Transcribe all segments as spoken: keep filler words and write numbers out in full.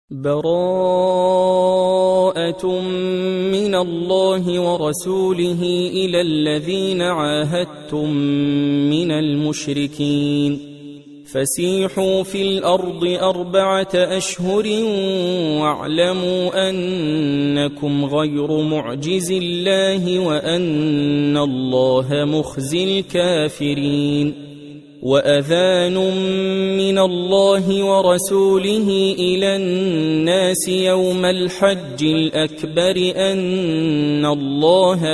براءة من الله ورسوله إلى الذين عاهدتم من المشركين فسيحوا في الأرض أربعة أشهر واعلموا أنكم غير معجز الله وأن الله مخزي الكافرين. وأذان من الله ورسوله إلى الناس يوم الحج الأكبر أن الله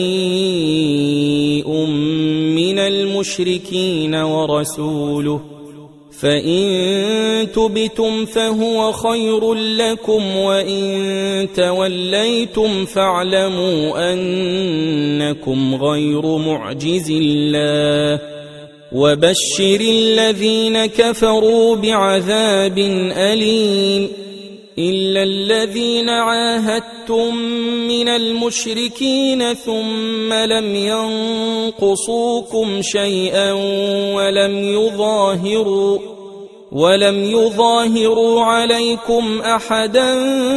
بريء من المشركين ورسوله فإن تبتم فهو خير لكم وإن توليتم فاعلموا أنكم غير معجز الله وبشر الذين كفروا بعذاب أليم. إلا الذين عاهدتم من المشركين ثم لم ينقصوكم شيئا ولم يظاهروا ولم يظاهروا عليكم أحدا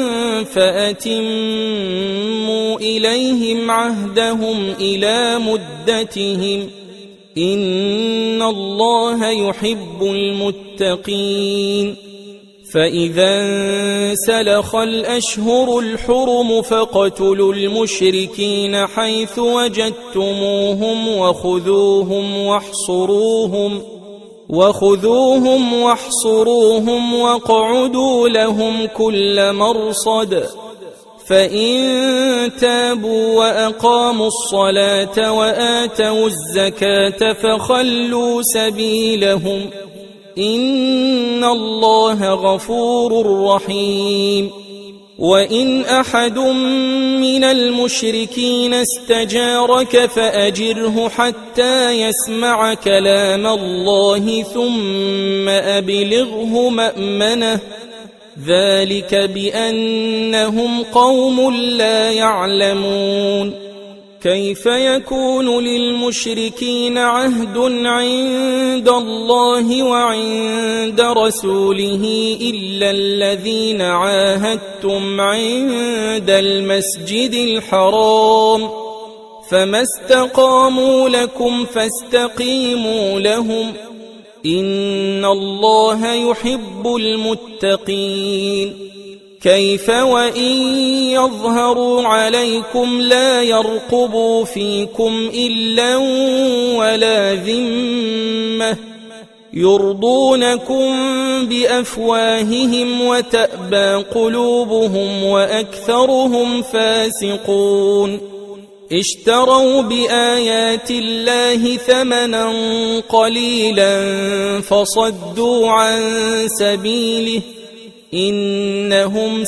فأتموا إليهم عهدهم إلى مدتهم إن الله يحب المتقين. فإذا انسلخ الأشهر الحرم فاقتلوا المشركين حيث وجدتموهم وخذوهم واحصروهم وخذوهم واحصروهم واقعدوا لهم كل مرصد فإن تابوا وأقاموا الصلاة وآتوا الزكاة فخلوا سبيلهم إن الله غفور رحيم. وإن أحد من المشركين استجارك فأجره حتى يسمع كلام الله ثم أبلغه مأمنه ذلك بأنهم قوم لا يعلمون. كيف يكون للمشركين عهد عند الله وعند رسوله إلا الذين عاهدتم عند المسجد الحرام فما استقاموا لكم فاستقيموا لهم إن الله يحب المتقين. كيف وإن يظهروا عليكم لا يرقبوا فيكم إلا ولا ذمة يرضونكم بأفواههم وتأبى قلوبهم وأكثرهم فاسقون. اشتروا بآيات الله ثمنا قليلا فصدوا عن سبيله إنهم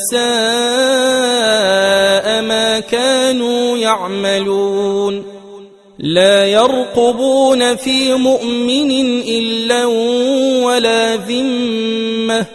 ساء ما كانوا يعملون. لا يرقبون في مؤمن إلا ولا ذمة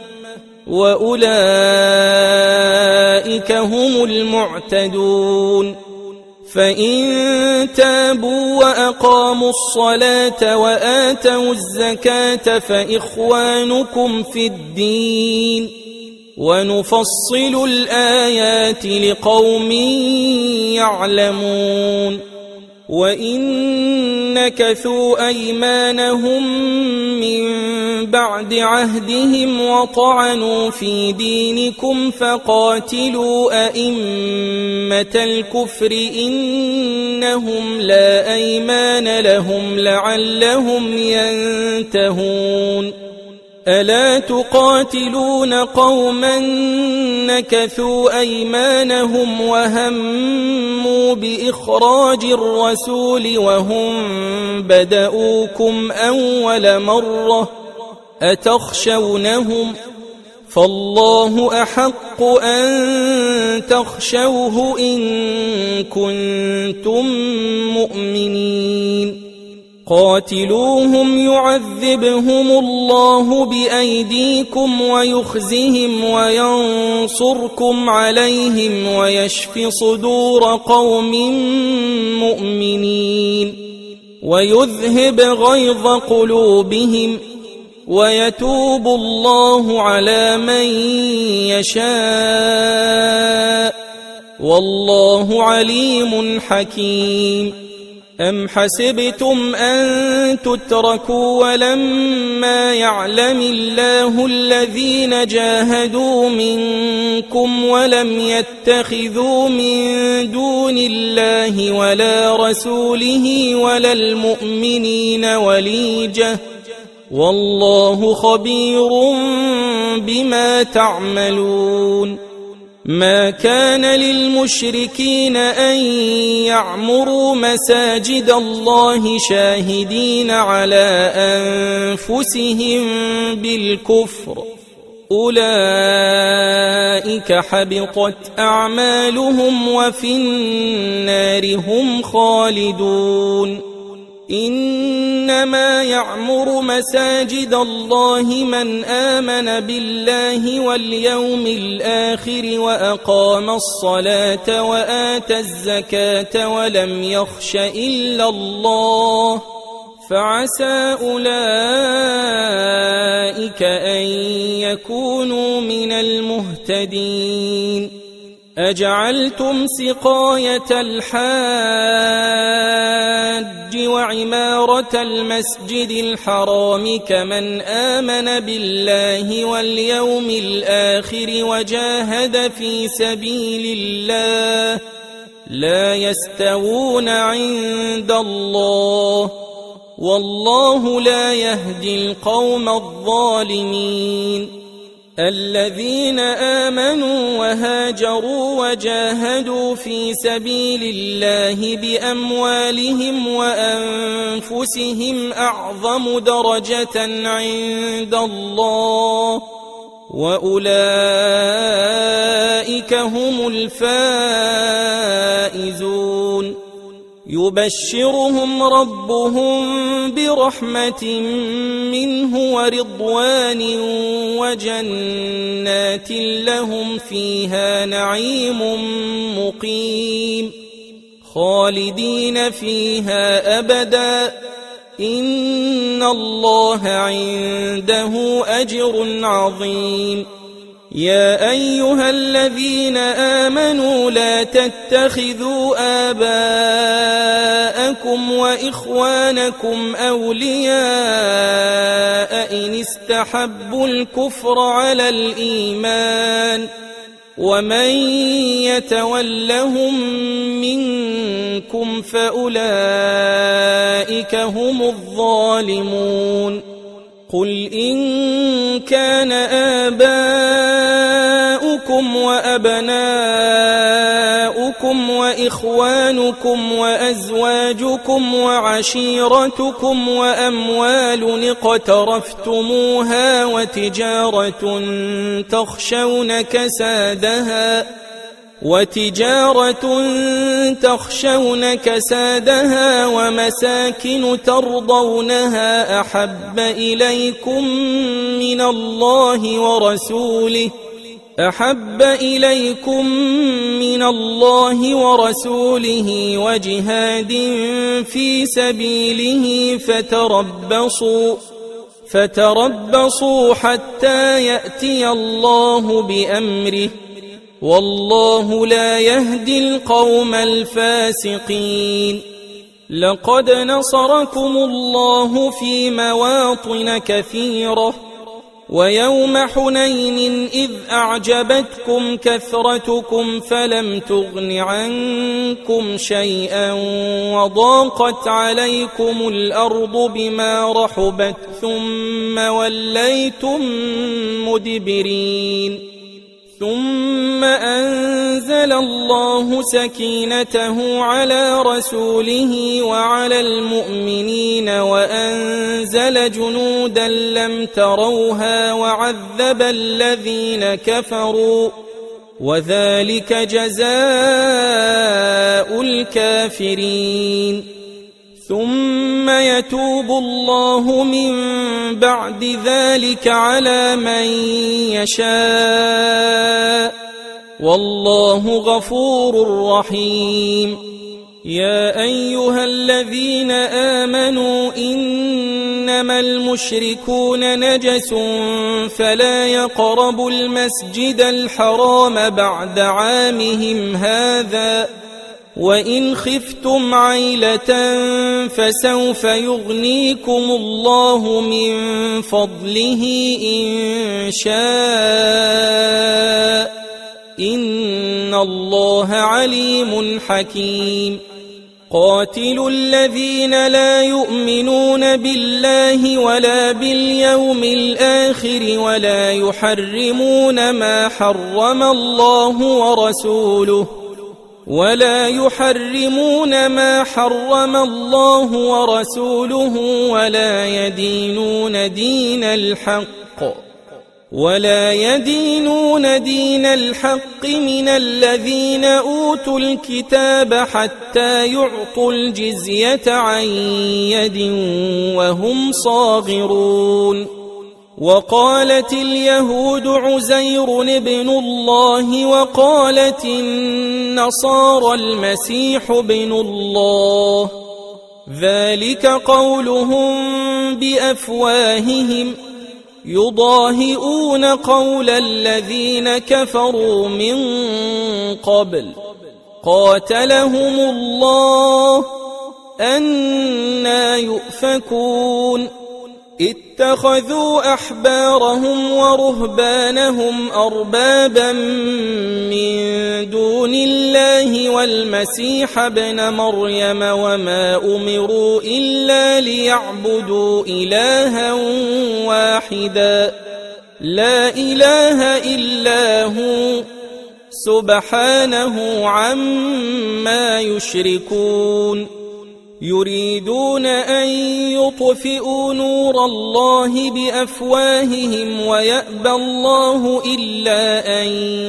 وأولئك هم المعتدون. فإن تابوا وأقاموا الصلاة وآتوا الزكاة فإخوانكم في الدين ونفصل الآيات لقوم يعلمون. وإن نكثوا أيمانهم من بعد عهدهم وطعنوا في دينكم فقاتلوا أئمة الكفر إنهم لا أيمان لهم لعلهم ينتهون. ألا تقاتلون قوما نكثوا أيمانهم وهموا بإخراج الرسول وهم بدؤوكم أول مرة أتخشونهم فالله أحق أن تخشوه إن كنتم مؤمنين. قاتلوهم يعذبهم الله بأيديكم ويخزهم وينصركم عليهم ويشف صدور قوم مؤمنين ويذهب غيظ قلوبهم ويتوب الله على من يشاء والله عليم حكيم. أم حسبتم أن تتركوا ولما يعلم الله الذين جاهدوا منكم ولم يتخذوا من دون الله ولا رسوله ولا المؤمنين وليجة والله خبير بما تعملون. ما كان للمشركين أن يعمروا مساجد الله شاهدين على أنفسهم بالكفر أولئك حبطت أعمالهم وفي النار هم خالدون. إنما يعمر مساجد الله من آمن بالله واليوم الآخر وأقام الصلاة وآتى الزكاة ولم يخش إلا الله فعسى أولئك أن يكونوا من المهتدين. أجعلتم سقاية الحاج وعمارة المسجد الحرام كمن آمن بالله واليوم الآخر وجاهد في سبيل الله لا يستوون عند الله والله لا يهدي القوم الظالمين. الذين آمنوا وهاجروا وجاهدوا في سبيل الله بأموالهم وأنفسهم أعظم درجة عند الله وأولئك هم الفائزون. يبشرهم ربهم برحمة منه ورضوان وجنات لهم فيها نعيم مقيم خالدين فيها أبدا إن الله عنده أجر عظيم. يا أيها الذين آمنوا لا تتخذوا آباءكم وإخوانكم أولياء إن استحبوا الكفر على الإيمان ومن يتولهم منكم فأولئك هم الظالمون. قل إن كان آباؤكم وأبناؤكم وإخوانكم وأزواجكم وعشيرتكم وأموال اقترفتموها وتجارة تخشون كسادها وتجارة تخشون كسادها ومساكن ترضونها أحب إليكم من الله ورسوله أحب إليكم من الله ورسوله وجهاد في سبيله فتربصوا فتربصوا حتى يأتي الله بأمره والله لا يهدي القوم الفاسقين. لقد نصركم الله في مواطن كثيرة ويوم حنين إذ أعجبتكم كثرتكم فلم تغن عنكم شيئا وضاقت عليكم الأرض بما رحبت ثم وليتم مدبرين. ثم أنزل الله سكينته على رسوله وعلى المؤمنين وأنزل جنودا لم تروها وعذب الذين كفروا وذلك جزاء الكافرين. ثم يتوب الله من بعد ذلك على من يشاء والله غفور رحيم. يا أيها الذين آمنوا إن إنما المشركون نجس فلا يقربوا المسجد الحرام بعد عامهم هذا وإن خفتم عيلة فسوف يغنيكم الله من فضله إن شاء إن الله عليم حكيم قاتلوا الذين لا يؤمنون بالله ولا باليوم الآخر ولا يحرمون ما حرم الله ورسوله ولا يحرمون ما حرم الله ورسوله ولا يدينون دين الحق ولا يدينون دين الحق من الذين أوتوا الكتاب حتى يعطوا الجزية عن يد وهم صاغرون وقالت اليهود عزير ابن الله وقالت النصارى المسيح ابن الله ذلك قولهم بأفواههم يضاهئون قول الذين كفروا من قبل قاتلهم الله أنى يؤفكون اتخذوا أحبارهم ورهبانهم أربابا من دون الله والمسيح ابن مريم وما أمروا إلا ليعبدوا إلها واحدا لا إله إلا هو سبحانه عما يشركون يريدون أن يطفئوا نور الله بأفواههم ويأبى الله إلا أن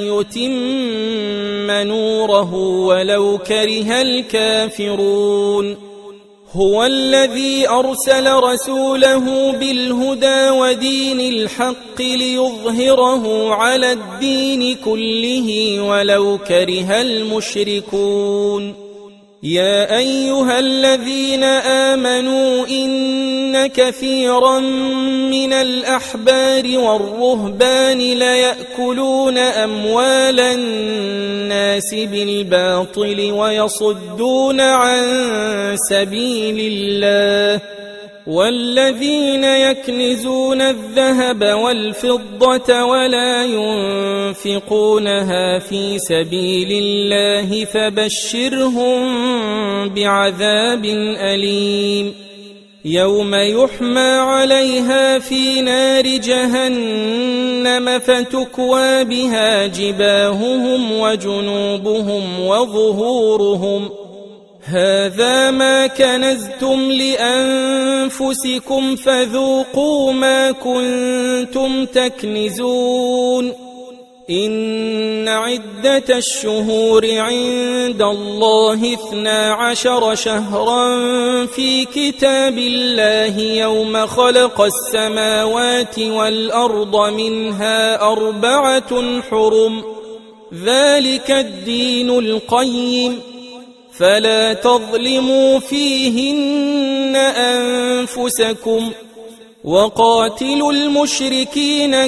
يتم نوره ولو كره الكافرون هو الذي أرسل رسوله بالهدى ودين الحق ليظهره على الدين كله ولو كره المشركون يا أيها الذين آمنوا إن كثيرا من الأحبار والرهبان ليأكلون أموال الناس بالباطل ويصدون عن سبيل الله والذين يكنزون الذهب والفضة ولا ينفقونها في سبيل الله فبشرهم بعذاب أليم يوم يحمى عليها في نار جهنم فتكوى بها جباههم وجنوبهم وظهورهم هذا ما كنزتم لأنفسكم فذوقوا ما كنتم تكنزون إن عدة الشهور عند الله اثنا عشر شهرا في كتاب الله يوم خلق السماوات والأرض منها أربعة حرم ذلك الدين القيم فلا تظلموا فيهن أنفسكم وقاتلوا المشركين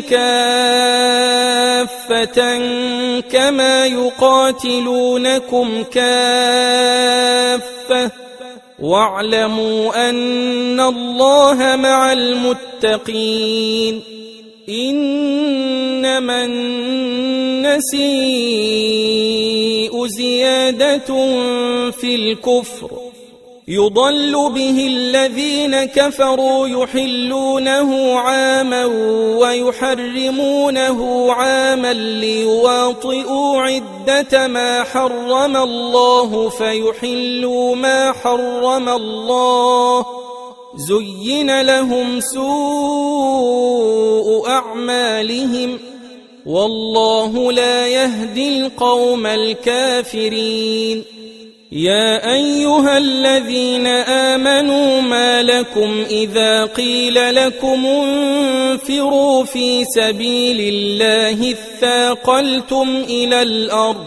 كافة كما يقاتلونكم كافة واعلموا أن الله مع المتقين إنما النسيء زيادة في الكفر يضل به الذين كفروا يحلونه عاما ويحرمونه عاما ليواطئوا عدة ما حرم الله فيحلوا ما حرم الله زين لهم سوء أعمالهم والله لا يهدي القوم الكافرين يا أيها الذين آمنوا ما لكم إذا قيل لكم انفروا في سبيل الله اثاقلتم إلى الأرض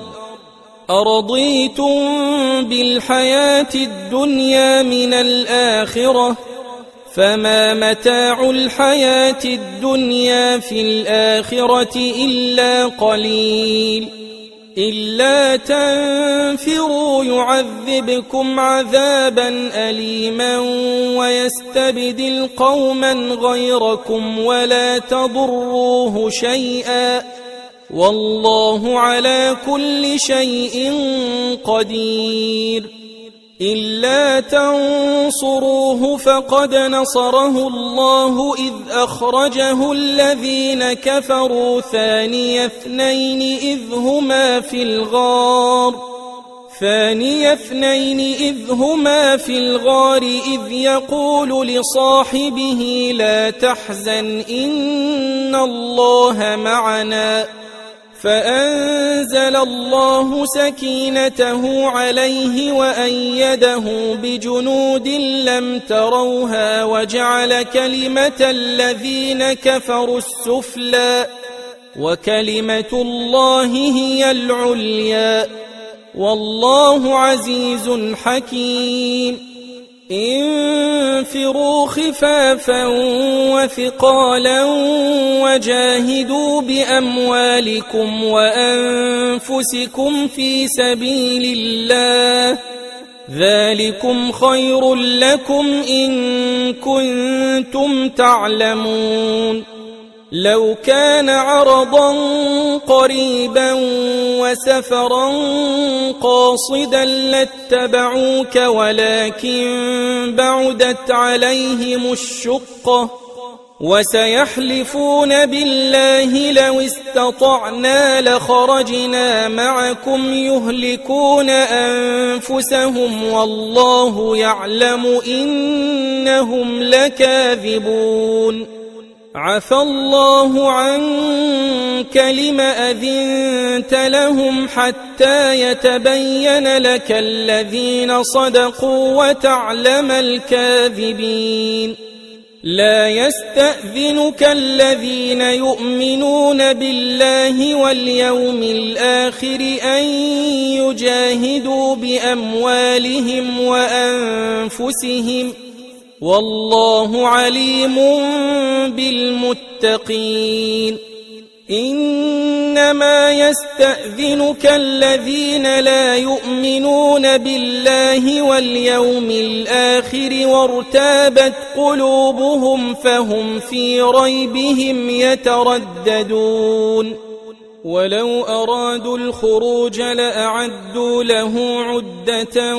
أرضيتم بالحياة الدنيا من الآخرة فما متاع الحياة الدنيا في الآخرة إلا قليل إلا تنفروا يعذبكم عذابا أليما ويستبدل قوما غيركم ولا تضروه شيئا والله على كل شيء قدير إلا تنصروه فقد نصره الله إذ أخرجه الذين كفروا ثاني اثنين إذ هما في الغار ثاني اثنين إذ هما في الغار إذ يقول لصاحبه لا تحزن إن الله معنا فأنزل الله سكينته عليه وأيده بجنود لم تروها وجعل كلمة الذين كفروا السفلى وكلمة الله هي العليا والله عزيز حكيم انفروا خفافا وثقالا وجاهدوا بأموالكم وأنفسكم في سبيل الله ذلكم خير لكم إن كنتم تعلمون لو كان عرضا قريبا وسفرا قاصدا لاتبعوك ولكن بعدت عليهم الشقة وسيحلفون بالله لو استطعنا لخرجنا معكم يهلكون أنفسهم والله يعلم إنهم لكاذبون عفى الله عنك لم أذنت لهم حتى يتبين لك الذين صدقوا وتعلم الكاذبين لا يستأذنك الذين يؤمنون بالله واليوم الآخر أن يجاهدوا بأموالهم وأنفسهم والله عليم بالمتقين إنما يستأذنك الذين لا يؤمنون بالله واليوم الآخر وارتابت قلوبهم فهم في ريبهم يترددون ولو أرادوا الخروج لأعدوا له عدة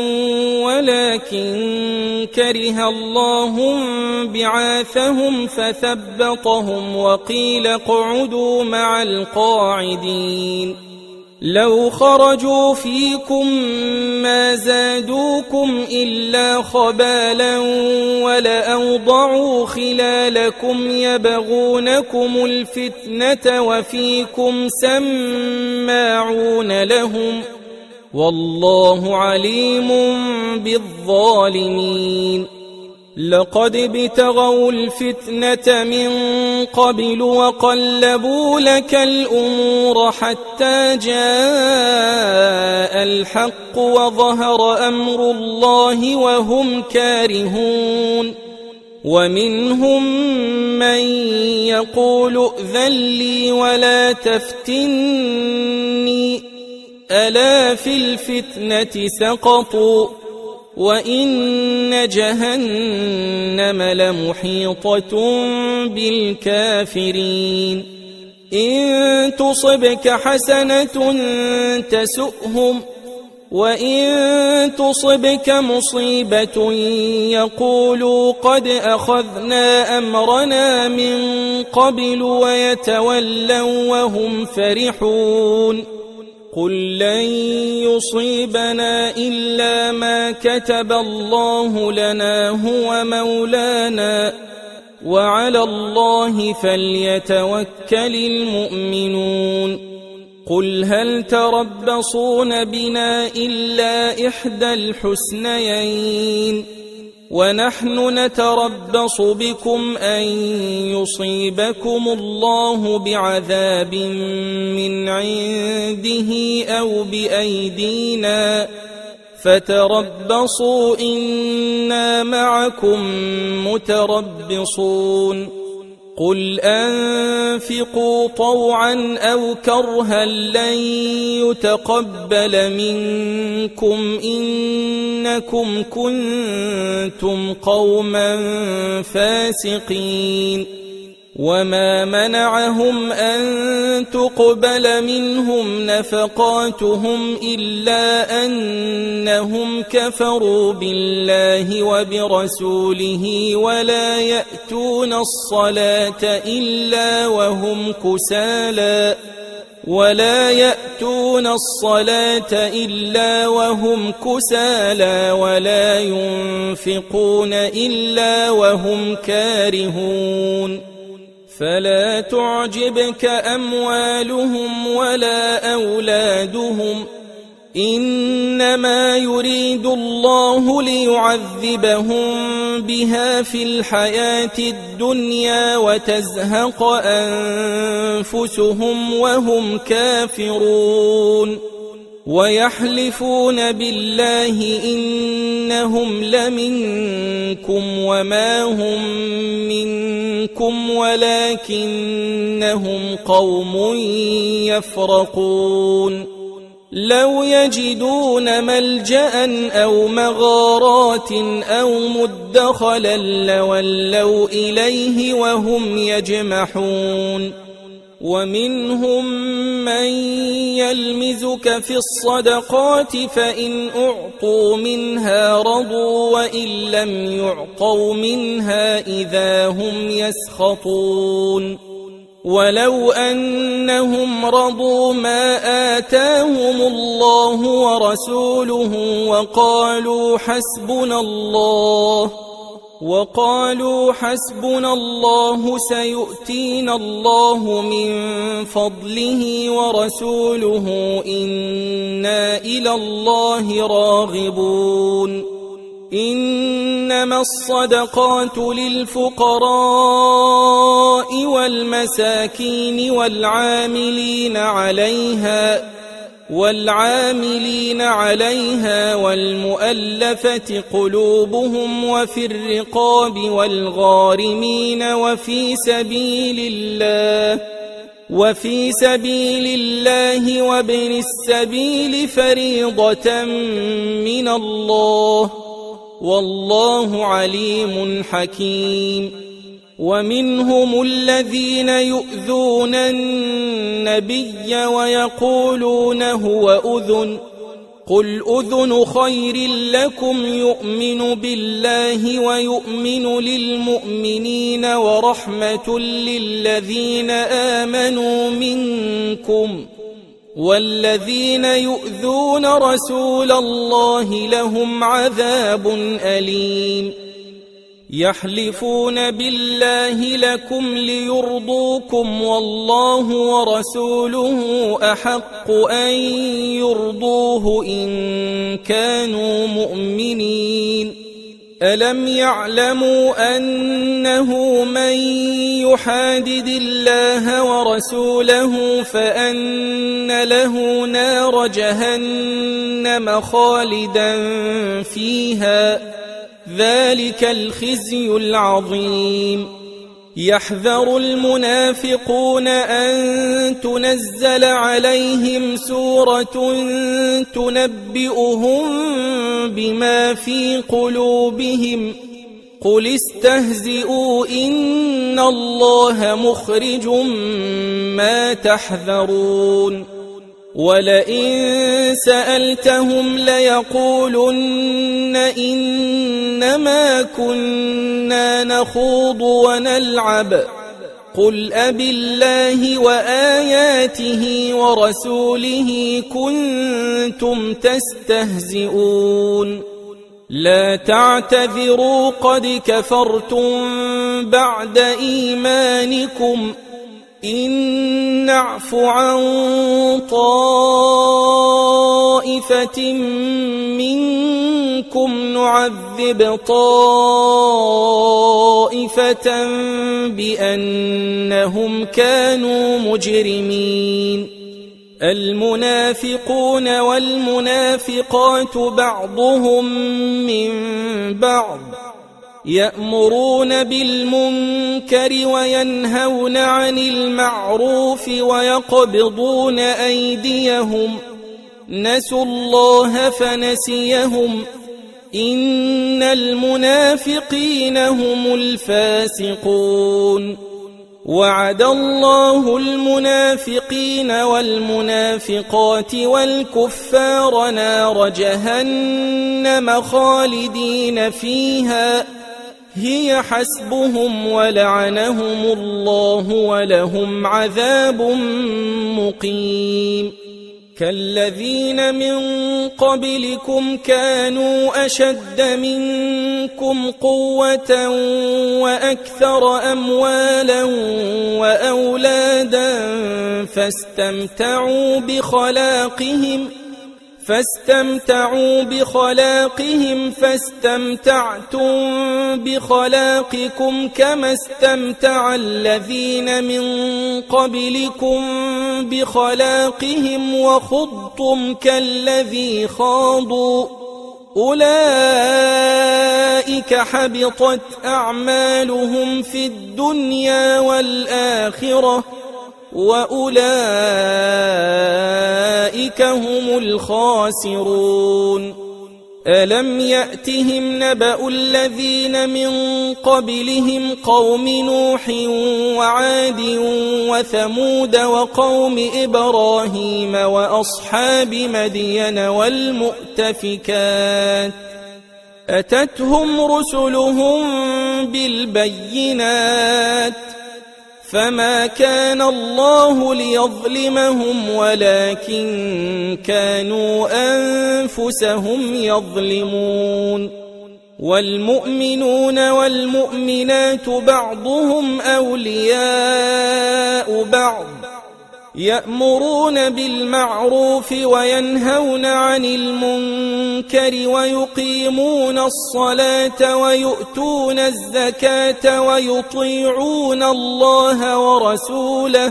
ولكن كره الله بعاثهم فثبطهم وقيل اقعدوا مع القاعدين لو خرجوا فيكم ما زادوكم إلا خبالا ولأوضعوا خلالكم يبغونكم الفتنة وفيكم سماعون لهم والله عليم بالظالمين لقد ابتغوا الفتنة من قبل وقلبوا لك الأمور حتى جاء الحق وظهر أمر الله وهم كارهون ومنهم من يقول ائذن لي ولا تفتني ألا في الفتنة سقطوا وإن جهنم لمحيطة بالكافرين إن تصبك حسنة تسؤهم وإن تصبك مصيبة يقولوا قد أخذنا أمرنا من قبل ويتولوا وهم فرحون قل لن يصيبنا إلا ما كتب الله لنا هو مولانا وعلى الله فليتوكل المؤمنون قل هل تربصون بنا إلا إحدى الحسنيين ونحن نتربص بكم أن يصيبكم الله بعذاب من عنده أو بأيدينا فتربصوا إنا معكم متربصون قل أنفقوا طوعا أو كرها لن يتقبل منكم إنكم كنتم قوما فاسقين وما منعهم أن تقبل منهم نفقاتهم إلا أنهم كفروا بالله وبرسوله ولا يأتون الصلاة إلا وهم كسالى ولا يأتون الصلاة إلا وهم كسالى ولا ينفقون إلا وهم كارهون فلا تعجبك أموالهم ولا أولادهم إنما يريد الله ليعذبهم بها في الحياة الدنيا وتزهق أنفسهم وهم كافرون ويحلفون بالله إنهم لمنكم وما هم منكم ولكنهم قوم يفرقون لو يجدون ملجأ أو مغارات أو مدخلا لولوا إليه وهم يجمحون ومنهم من يلمزك في الصدقات فإن أعطوا منها رضوا وإن لم يعطوا منها إذا هم يسخطون ولو أنهم رضوا ما آتاهم الله ورسوله وقالوا حسبنا الله وقالوا حسبنا الله سيؤتينا الله من فضله ورسوله إنا إلى الله راغبون إنما الصدقات للفقراء والمساكين والعاملين عليها والعاملين عليها والمؤلفة قلوبهم وفي الرقاب والغارمين وفي سبيل الله وفي سبيل الله وابن السبيل فريضة من الله والله عليم حكيم ومنهم الذين يؤذون النبي ويقولون هو أذن قل أذن خير لكم يؤمن بالله ويؤمن للمؤمنين ورحمة للذين آمنوا منكم والذين يؤذون رسول الله لهم عذاب أليم يحلفون بالله لكم ليرضوكم والله ورسوله أحق أن يرضوه إن كانوا مؤمنين ألم يعلموا أنه من يحادد الله ورسوله فأن له نار جهنم خالدا فيها ذلك الخزي العظيم يحذر المنافقون أن تنزل عليهم سورة تنبئهم بما في قلوبهم قل استهزئوا إن الله مخرج ما تحذرون ولئن سألتهم ليقولن إنما كنا نخوض ونلعب قل أبالله وآياته ورسوله كنتم تستهزئون لا تعتذروا قد كفرتم بعد إيمانكم إن نعف عن طائفة منكم نعذب طائفة بأنهم كانوا مجرمين المنافقون والمنافقات بعضهم من بعض يأمرون بالمنكر وينهون عن المعروف ويقبضون أيديهم نسوا الله فنسيهم إن المنافقين هم الفاسقون وعد الله المنافقين والمنافقات والكفار نار جهنم خالدين فيها هي حسبهم ولعنهم الله ولهم عذاب مقيم كالذين من قبلكم كانوا أشد منكم قوة وأكثر أموالا وأولادا فاستمتعوا بخلاقهم فاستمتعوا بخلاقهم فاستمتعتم بخلاقكم كما استمتع الذين من قبلكم بخلاقهم وخضتم كالذي خاضوا أولئك حبطت أعمالهم في الدنيا والآخرة وأولئك هم الخاسرون ألم يأتهم نبأ الذين من قبلهم قوم نوح وعاد وثمود وقوم إبراهيم وأصحاب مدين والمؤتفكات أتتهم رسلهم بالبينات فما كان الله ليظلمهم ولكن كانوا أنفسهم يظلمون والمؤمنون والمؤمنات بعضهم أولياء بعض يأمرون بالمعروف وينهون عن المنكر ويقيمون الصلاة ويؤتون الزكاة ويطيعون الله ورسوله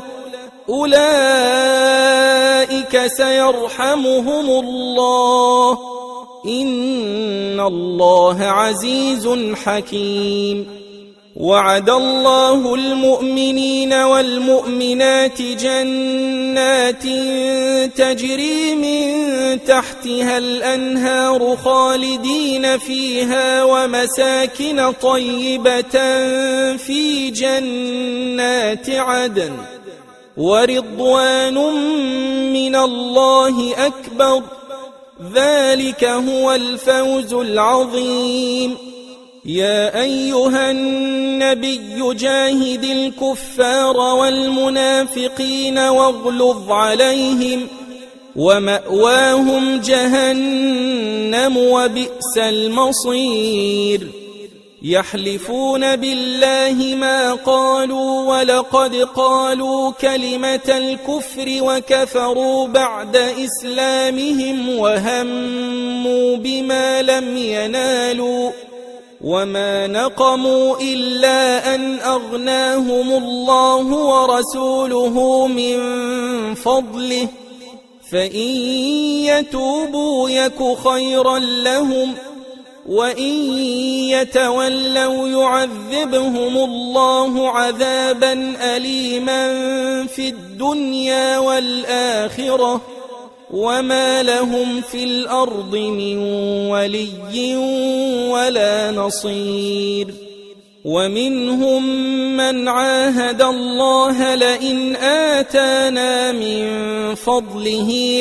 أولئك سيرحمهم الله إن الله عزيز حكيم وعد الله المؤمنين والمؤمنات جنات تجري من تحتها الأنهار خالدين فيها ومساكن طيبة في جنات عدن ورضوان من الله أكبر ذلك هو الفوز العظيم يا أيها النبي جاهد الكفار والمنافقين واغلظ عليهم ومأواهم جهنم وبئس المصير يحلفون بالله ما قالوا ولقد قالوا كلمة الكفر وكفروا بعد إسلامهم وهموا بما لم ينالوا وما نقموا إلا أن أغناهم الله ورسوله من فضله فإن يتوبوا يك خيرا لهم وإن يتولوا يعذبهم الله عذابا أليما في الدنيا والآخرة وما لهم في الأرض من ولي ولا نصير ومنهم من عاهد الله لئن آتانا من فضله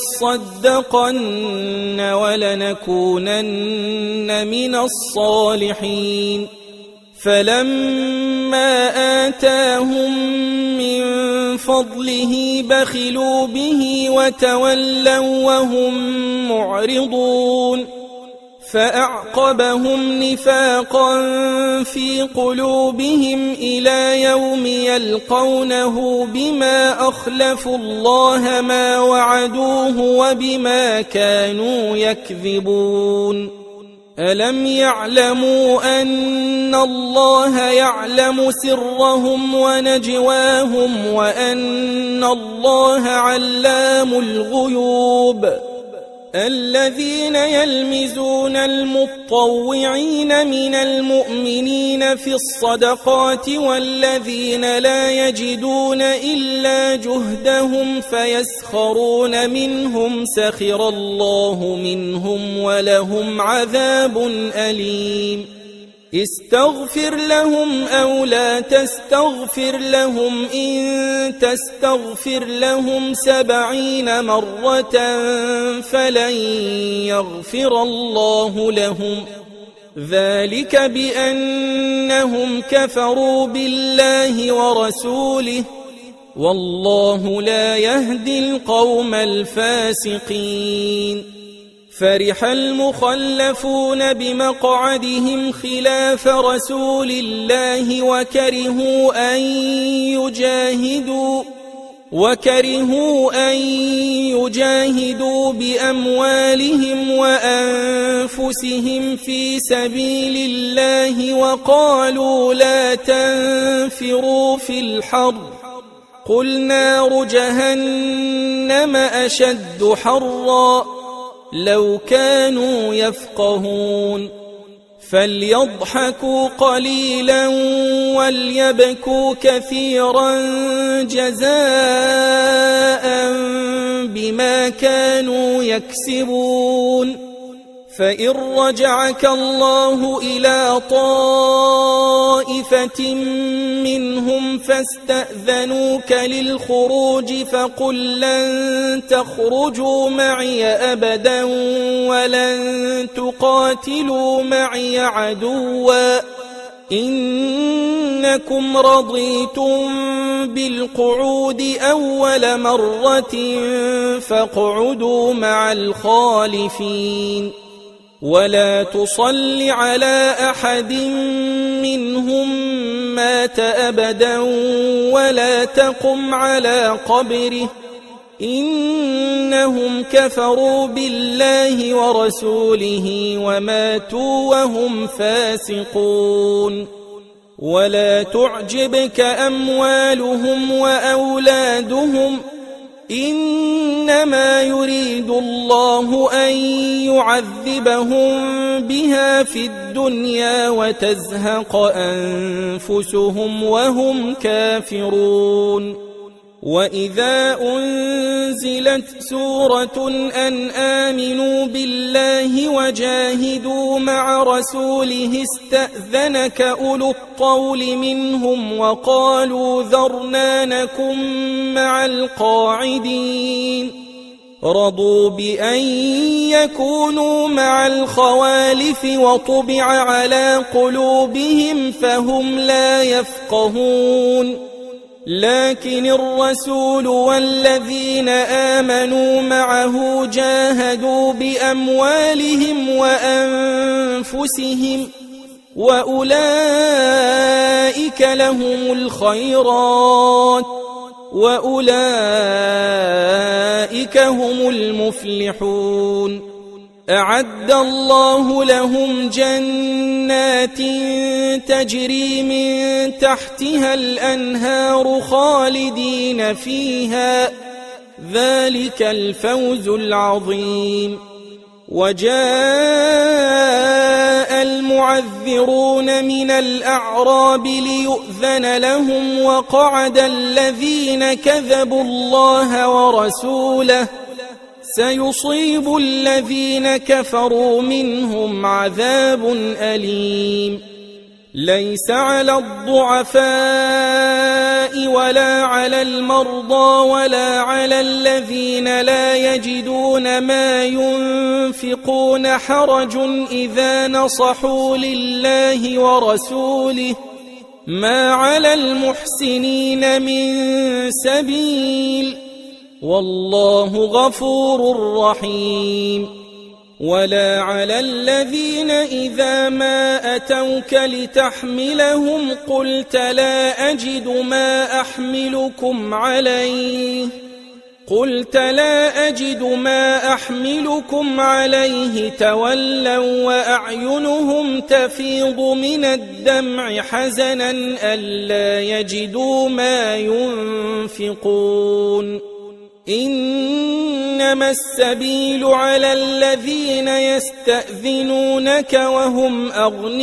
لنصدقن ولنكونن من الصالحين فلما آتاهم من فضله بخلوا به وتولوا وهم معرضون فأعقبهم نفاقا في قلوبهم إلى يوم يلقونه بما أخلفوا الله ما وعدوه وبما كانوا يكذبون ألم يعلموا أن الله يعلم سرهم ونجواهم وأن الله علام الغيوب الذين يلمزون المطوعين من المؤمنين في الصدقات والذين لا يجدون إلا جهدهم فيسخرون منهم سخر الله منهم ولهم عذاب أليم استغفر لهم أو لا تستغفر لهم إن تستغفر لهم سبعين مرة فلن يغفر الله لهم ذلك بأنهم كفروا بالله ورسوله والله لا يهدي القوم الفاسقين فرح المخلفون بمقعدهم خلاف رسول الله وكرهوا أن يجاهدوا وكرهوا أن يجاهدوا بأموالهم وأنفسهم في سبيل الله وقالوا لا تنفروا في الحر قل نار جهنم أشد حرا لو كانوا يفقهون فليضحكوا قليلا وليبكوا كثيرا جزاء بما كانوا يكسبون فإن رجعك الله إلى طائفة منهم فاستأذنوك للخروج فقل لن تخرجوا معي أبدا ولن تقاتلوا معي عدوا إنكم رضيتم بالقعود أول مرة فاقعدوا مع الخالفين ولا تصل على أحد منهم مات أبدا ولا تقم على قبره إنهم كفروا بالله ورسوله وماتوا وهم فاسقون ولا تعجبك أموالهم وأولادهم إنما يريد الله أن يعذبهم بها في الدنيا وتزهق أنفسهم وهم كافرون وإذا أنزلت سورة أن آمنوا بالله وجاهدوا مع رسوله استأذنك أولو الطول منهم وقالوا ذرنا نكن مع القاعدين رضوا بأن يكونوا مع الخوالف وطبع على قلوبهم فهم لا يفقهون لكن الرسول والذين آمنوا معه جاهدوا بأموالهم وأنفسهم وأولئك لهم الخيرات وأولئك هم المفلحون أعد الله لهم جنات تجري من تحتها الأنهار خالدين فيها ذلك الفوز العظيم وجاء المعذرون من الأعراب ليؤذن لهم وقعد الذين كذبوا الله ورسوله سيصيب الذين كفروا منهم عذاب أليم ليس على الضعفاء ولا على المرضى ولا على الذين لا يجدون ما ينفقون حرج إذا نصحوا لله ورسوله ما على المحسنين من سبيل والله غفور رحيم ولا على الذين إذا ما أتوك لتحملهم قلت لا أجد ما أحملكم عليه قلت لا أجد ما أحملكم عليه تولوا وأعينهم تفيض من الدمع حزنا ألا يجدوا ما ينفقون إنما السبيل على الذين يستأذنونك وهم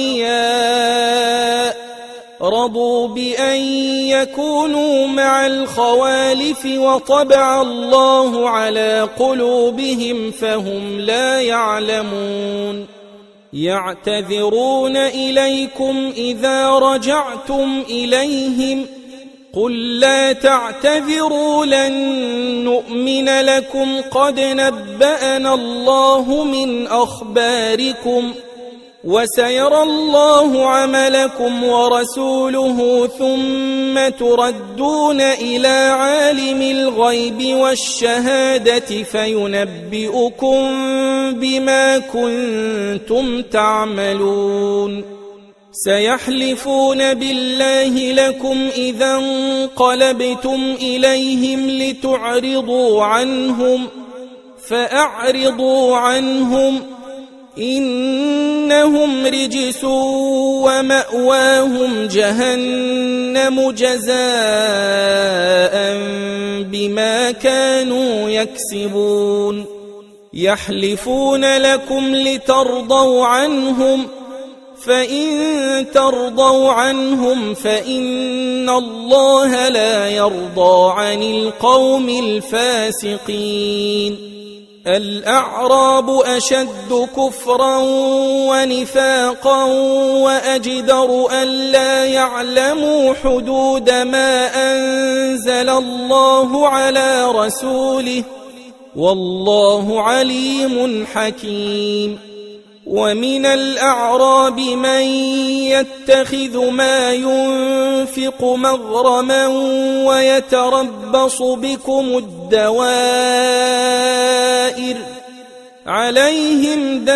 أغنياء رضوا بأن يكونوا مع الخوالف وطبع الله على قلوبهم فهم لا يعلمون يعتذرون إليكم إذا رجعتم إليهم قل لا تعتذروا لن نؤمن لكم قد نبأنا الله من أخباركم وسيرى الله عملكم ورسوله ثم تردون إلى عالم الغيب والشهادة فينبئكم بما كنتم تعملون سيحلفون بالله لكم إذا انقلبتم إليهم لتعرضوا عنهم فأعرضوا عنهم إنهم رجس ومأواهم جهنم جزاء بما كانوا يكسبون يحلفون لكم لترضوا عنهم فإن ترضوا عنهم فإن الله لا يرضى عن القوم الفاسقين الأعراب أشد كفرا ونفاقا وأجدر ألا يعلموا حدود ما أنزل الله على رسوله والله عليم حكيم ومن الأعراب من يتخذ ما ينفق مغرما ويتربص بكم الدوائر عليهم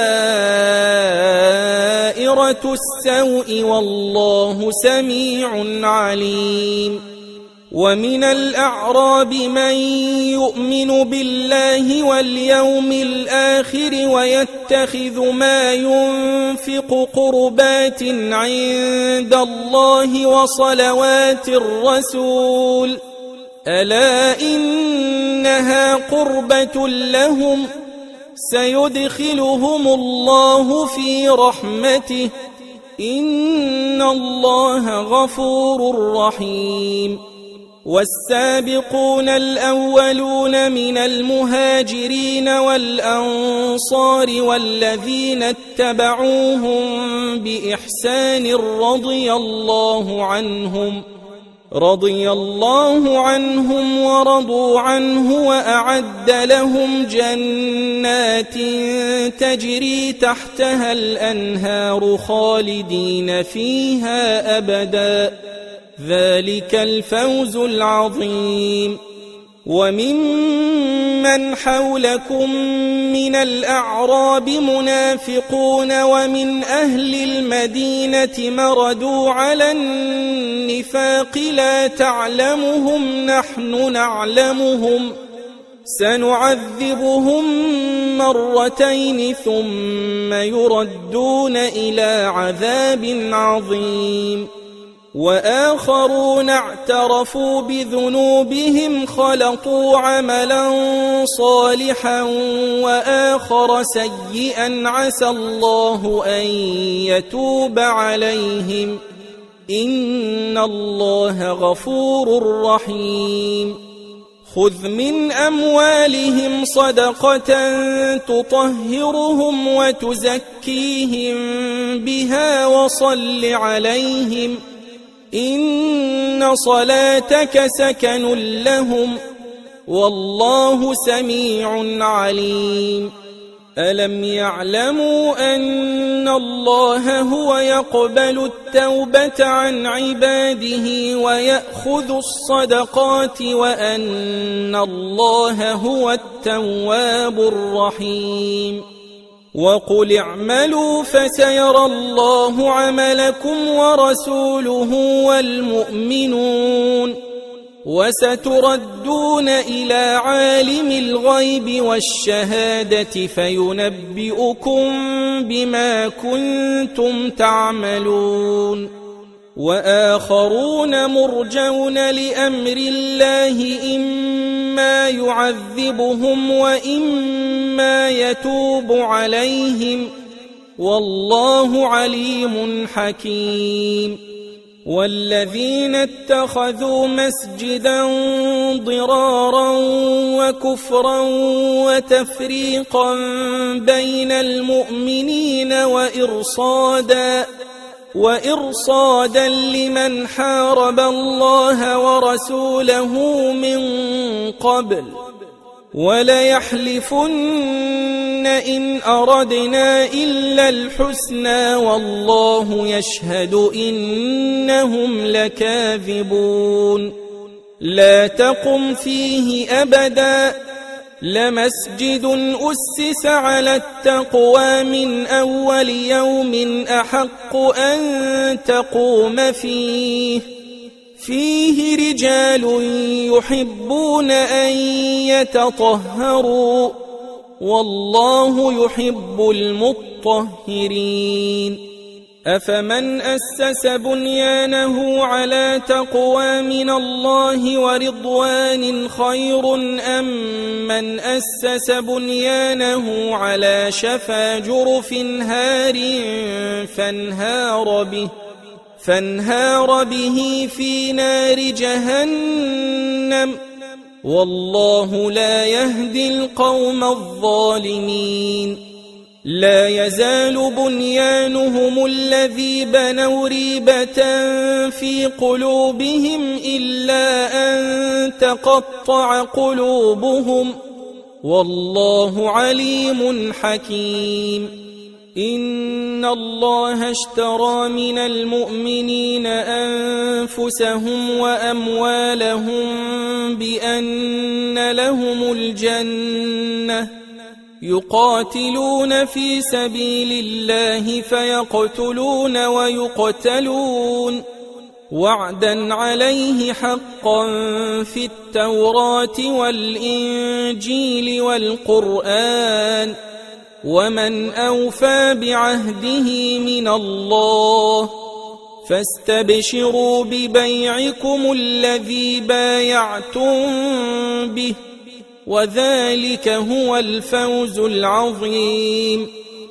دائرة السوء والله سميع عليم ومن الأعراب من يؤمن بالله واليوم الآخر ويتخذ ما ينفق قربات عند الله وصلوات الرسول ألا إنها قربة لهم سيدخلهم الله في رحمته إن الله غفور رحيم والسابقون الأولون من المهاجرين والأنصار والذين اتبعوهم بإحسان رضي الله عنهم رضي الله عنهم ورضوا عنه وأعد لهم جنات تجري تحتها الأنهار خالدين فيها أبدا ذلك الفوز العظيم وممن حولكم من الأعراب منافقون ومن أهل المدينة مردوا على النفاق لا تعلمهم نحن نعلمهم سنعذبهم مرتين ثم يردون إلى عذاب عظيم وآخرون اعترفوا بذنوبهم خلطوا عملا صالحا وآخر سيئا عسى الله أن يتوب عليهم إن الله غفور رحيم خذ من أموالهم صدقة تطهرهم وتزكيهم بها وصل عليهم إن صلاتك سكن لهم والله سميع عليم ألم يعلموا أن الله هو يقبل التوبة عن عباده ويأخذ الصدقات وأن الله هو التواب الرحيم وقل اعملوا فسيرى الله عملكم ورسوله والمؤمنون وستردون إلى عالم الغيب والشهادة فينبئكم بما كنتم تعملون وآخرون مرجون لأمر الله إما يعذبهم وإما يتوب عليهم والله عليم حكيم والذين اتخذوا مسجدا ضرارا وكفرا وتفريقا بين المؤمنين وإرصادا وإرصادا لمن حارب الله ورسوله من قبل وليحلفن إن أردنا إلا الحسنى والله يشهد إنهم لكاذبون لا تقم فيه أبدا لمسجد أسس على التقوى من أول يوم أحق أن تقوم فيه فيه رجال يحبون أن يتطهروا والله يحب المطهرين أفمن أسس بنيانه على تقوى من الله ورضوان خير أم من أسس بنيانه على شفا جرف هار فانهار به فانهار به في نار جهنم والله لا يهدي القوم الظالمين لا يزال بنيانهم الذي بنوا ريبة في قلوبهم إلا أن تقطع قلوبهم والله عليم حكيم إن الله اشترى من المؤمنين أنفسهم وأموالهم بأن لهم الجنة يقاتلون في سبيل الله فيقتلون ويقتلون وعدا عليه حقا في التوراة والإنجيل والقرآن ومن أوفى بعهده من الله فاستبشروا ببيعكم الذي بايعتم به وذلك هو الفوز العظيم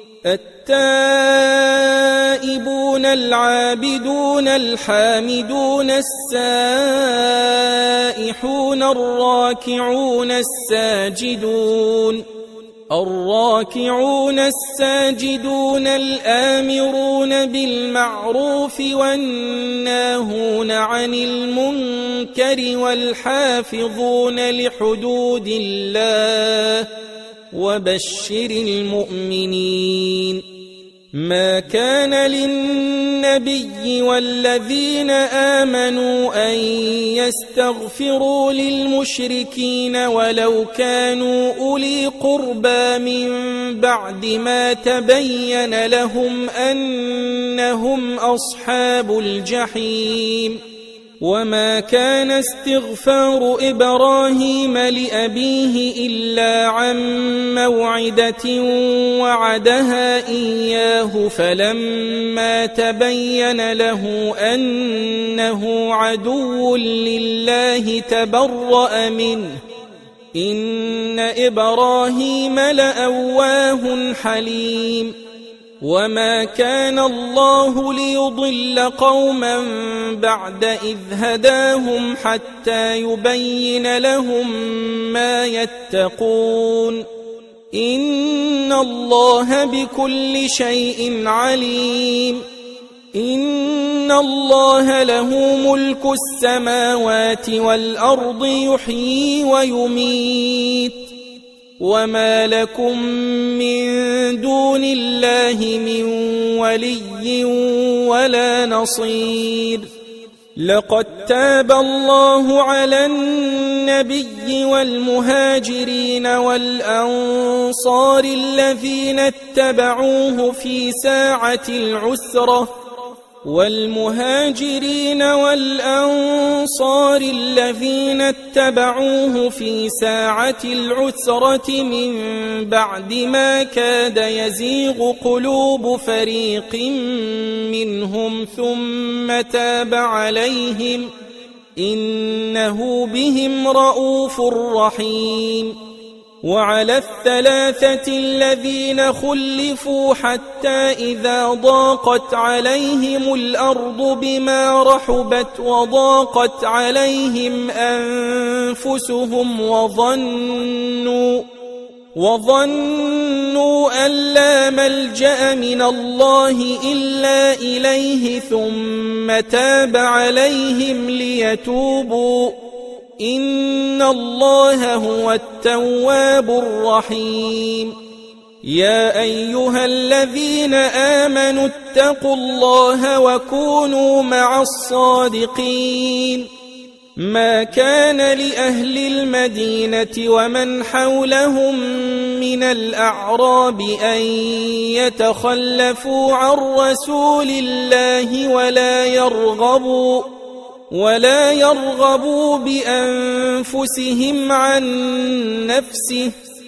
التائبون العابدون الحامدون السائحون الراكعون الساجدون الراكعون الساجدون الآمرون بالمعروف والناهون عن المنكر والحافظون لحدود الله وبشر المؤمنين ما كان للنبي والذين آمنوا أن يستغفروا للمشركين ولو كانوا أولي قربى من بعد ما تبين لهم أنهم أصحاب الجحيم وما كان استغفار إبراهيم لأبيه إلا عن موعدة وعدها إياه فلما تبين له أنه عدو لله تبرأ منه إن إبراهيم لأواه حليم وما كان الله ليضل قوما بعد إذ هداهم حتى يبين لهم ما يتقون إن الله بكل شيء عليم إن الله له ملك السماوات والأرض يحيي ويميت وما لكم من دون الله من ولي ولا نصير لقد تاب الله على النبي والمهاجرين والأنصار الذين اتبعوه في ساعة العسرة والمهاجرين والأنصار الذين اتبعوه في ساعة العسرة من بعد ما كاد يزيغ قلوب فريق منهم ثم تاب عليهم إنه بهم رءوف رحيم. وعلى الثلاثة الذين خلفوا حتى إذا ضاقت عليهم الأرض بما رحبت وضاقت عليهم أنفسهم وظنوا وظنوا أن لا ملجأ من الله إلا إليه ثم تاب عليهم ليتوبوا إن الله هو التواب الرحيم. يا أيها الذين آمنوا اتقوا الله وكونوا مع الصادقين. ما كان لأهل المدينة ومن حولهم من الأعراب أن يتخلفوا عن رسول الله ولا يرغبوا ولا يرغبوا بأنفسهم عن نفسه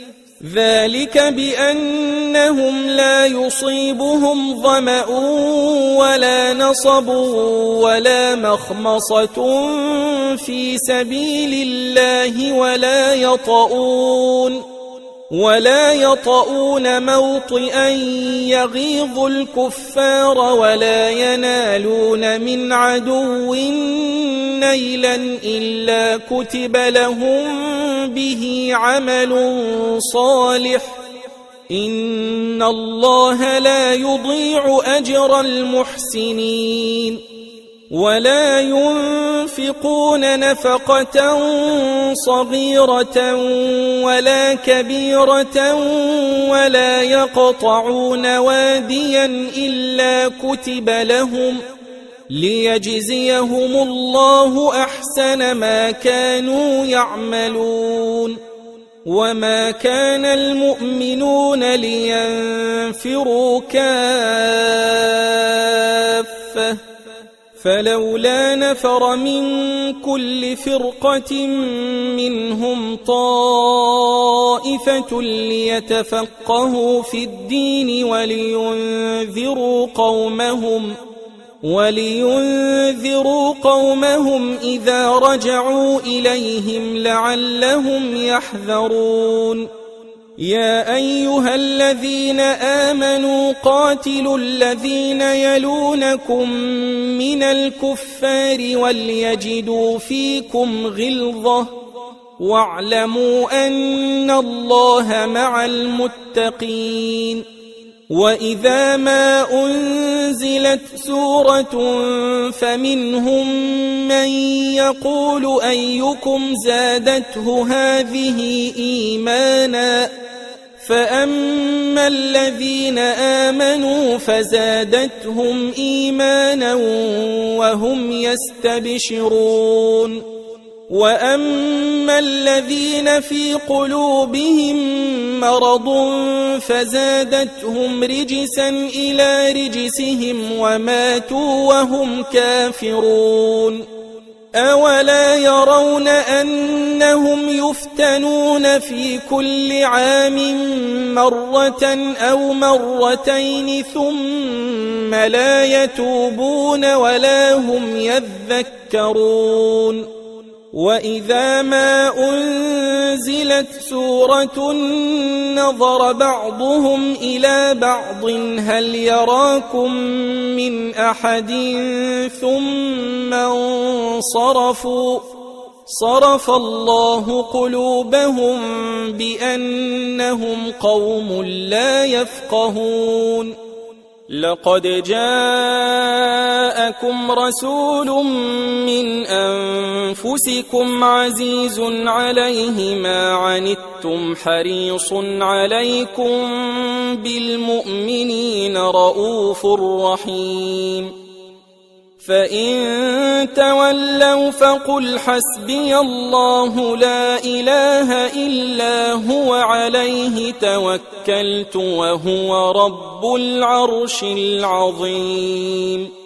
ذلك بأنهم لا يصيبهم ظمأ ولا نصب ولا مخمصة في سبيل الله ولا يطؤون ولا يطؤون موطئا يغيظ الكفار ولا ينالون من عدو نيلا إلا كتب لهم به عمل صالح إن الله لا يضيع أجر المحسنين. ولا ينفقون نفقة صغيرة ولا كبيرة ولا يقطعون واديا إلا كتب لهم ليجزيهم الله أحسن ما كانوا يعملون. وما كان المؤمنون لينفروا كافة فلولا نفر من كل فرقة منهم طائفة ليتفقهوا في الدين ولينذروا قومهم ولينذروا قومهم إذا رجعوا إليهم لعلهم يحذرون. يا أيها الذين آمنوا قاتلوا الذين يلونكم من الكفار وليجدوا فيكم غلظة واعلموا أن الله مع المتقين. وإذا ما أنزلت سورة فمنهم من يقول أيكم زادته هذه إيمانا فأما الذين آمنوا فزادتهم إيمانا وهم يستبشرون. وأما الذين في قلوبهم مرض فزادتهم رجسا إلى رجسهم وماتوا وهم كافرون. أولا يرون أنهم يفتنون في كل عام مرة أو مرتين ثم لا يتوبون ولا هم يذكرون. وإذا ما أنزلت سورة نظر بعضهم إلى بعض هل يراكم من أحد ثم انصرفوا صرف الله قلوبهم بأنهم قوم لا يفقهون. لقد جاءكم رسول من أنفسكم عزيز عليه ما عنتم حريص عليكم بالمؤمنين رؤوف رحيم. فإن تولوا فقل حسبي الله لا إله إلا هو عليه توكلت وهو رب العرش العظيم.